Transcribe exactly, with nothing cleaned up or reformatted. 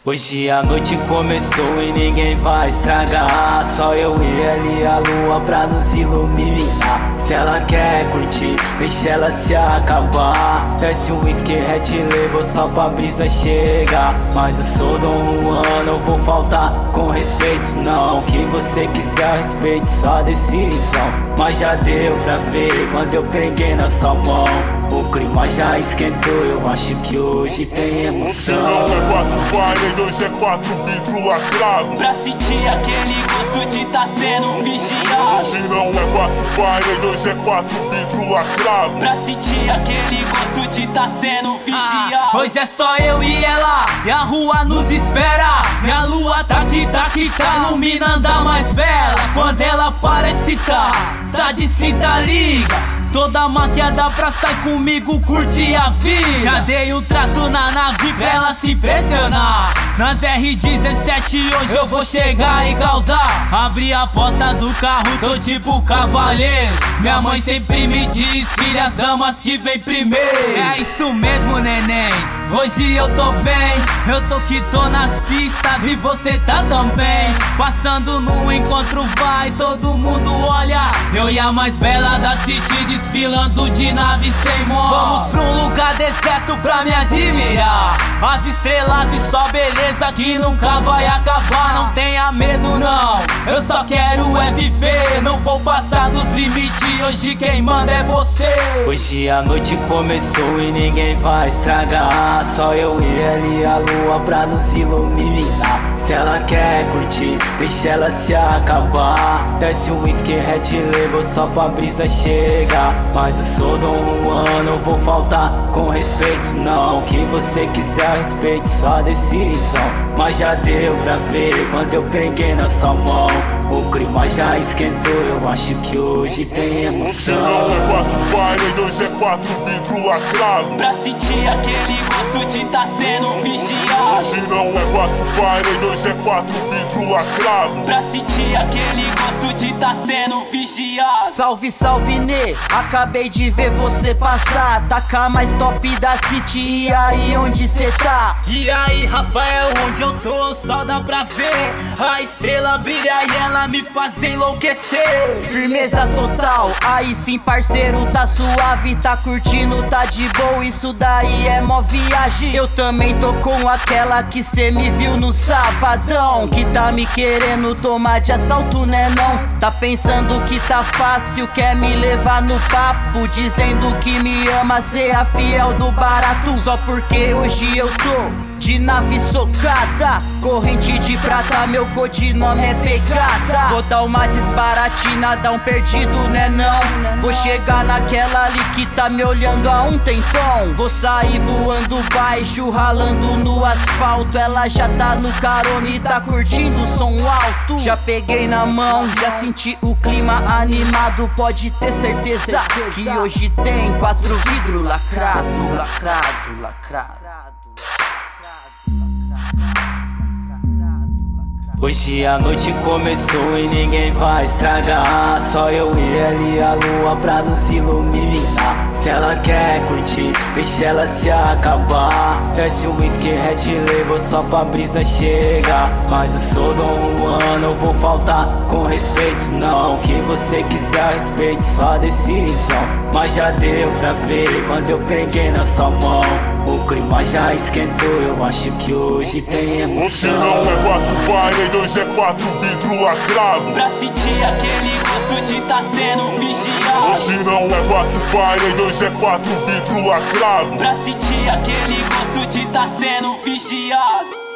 Hoje a noite começou e ninguém vai estragar. Só eu e ela e a lua pra nos iluminar. Se ela quer curtir, deixa ela se acabar. Desce um whisky Red Label só pra brisa chegar. Mas eu sou Dom Juan, não vou faltar com respeito não. O que você quiser, respeite sua decisão. Mas já deu pra ver quando eu peguei na sua mão. O clima já esquentou, eu acho que hoje tem emoção. Você não é quatro vai, nem dois é quatro vidro lacrado. Pra sentir aquele gosto de tá sendo vigiado. Hoje não é quatro vai, nem dois é quatro vidro lacrado. Pra sentir aquele gosto de tá sendo vigiado. Ah, hoje é só eu e ela, e a rua nos espera. E a lua tá aqui, tá aqui, tá iluminando a mais bela. Quando ela parece tá, tá de cinta liga. Toda maquiada pra sair comigo, curte a vida. Já dei um trato na nave pra ela se impressionar. Nas R dezessete hoje eu vou chegar e causar. Abri a porta do carro, tô tipo cavaleiro. Minha mãe sempre me diz, filha, as damas que vem primeiro. É isso mesmo, neném, hoje eu tô bem. Eu tô que tô nas pistas e você tá também. Passando no encontro vai, todo mundo olha. Eu e a mais bela da city desfilando de nave sem mó. Vamos pra um lugar deserto pra me admirar. As estrelas e só beleza que nunca vai acabar. Não tenha medo não, eu só quero é viver. Não vou passar dos limites, hoje quem manda é você. Hoje a noite começou e ninguém vai estragar. Só eu e ela e a lua pra nos iluminar. Se ela quer curtir, deixa ela se acabar. Desce um whisky Red Label só pra brisa chegar. Mas eu sou Dom Juan, não vou faltar com respeito não. O que você quiser, respeite sua decisão. Mas já deu pra ver quando eu peguei na sua mão. O clima já esquentou, eu acho que hoje tem Você emoção. não é quatro vai, nem dois é quatro vidro lacrado. Pra sentir aquele gosto de tá sendo vigiado. Hoje não é quatro vai, nem dois é quatro vidro lacrado. Pra sentir aquele gosto de tá sendo vigiado. Salve, salve, Nê, acabei de ver você passar. Taca mais top da city, e aí onde cê tá? E aí, Rafael, onde eu tô, só dá pra ver. A estrela brilha e ela me faz enlouquecer. Firmeza total, aí sim parceiro, tá suave, tá curtindo, tá de boa, isso daí é mó viagem. Eu também tô com aquela que cê me viu no sabadão, que tá me querendo tomar de assalto, né não? Tá pensando que tá fácil, quer me levar no papo, dizendo que me ama, cê é fiel do barato. Só porque hoje eu tô de nave socada, corrente de prata, meu codinome é pegada. Vou dar uma desbaratina, dar um perdido, né não? Vou chegar naquela ali que tá me olhando há um tempão. Vou sair voando baixo, ralando no asfalto. Ela já tá no carona e tá curtindo o som alto. Já peguei na mão, já senti o clima animado. Pode ter certeza que hoje tem quatro vidro lacrado, lacrado, lacrado. Hoje a noite começou e ninguém vai estragar. Só eu e ela e a lua pra nos iluminar. Se ela quer curtir, deixa ela se acabar. Desce um whisky Red Label só pra brisa chegar. Mas eu sou Dom Juan, não vou faltar com respeito não. O que você quiser, respeite sua decisão. Mas já deu pra ver quando eu peguei na sua mão. O clima já esquentou, eu acho que hoje tem Você emoção. não é quatro vai, nem dois é quatro vidro lacrado. Pra sentir aquele gosto de tá sendo vigiado. Hoje não é quatro vai, nem dois é quatro vidro lacrado. Pra sentir aquele gosto de tá sendo vigiado.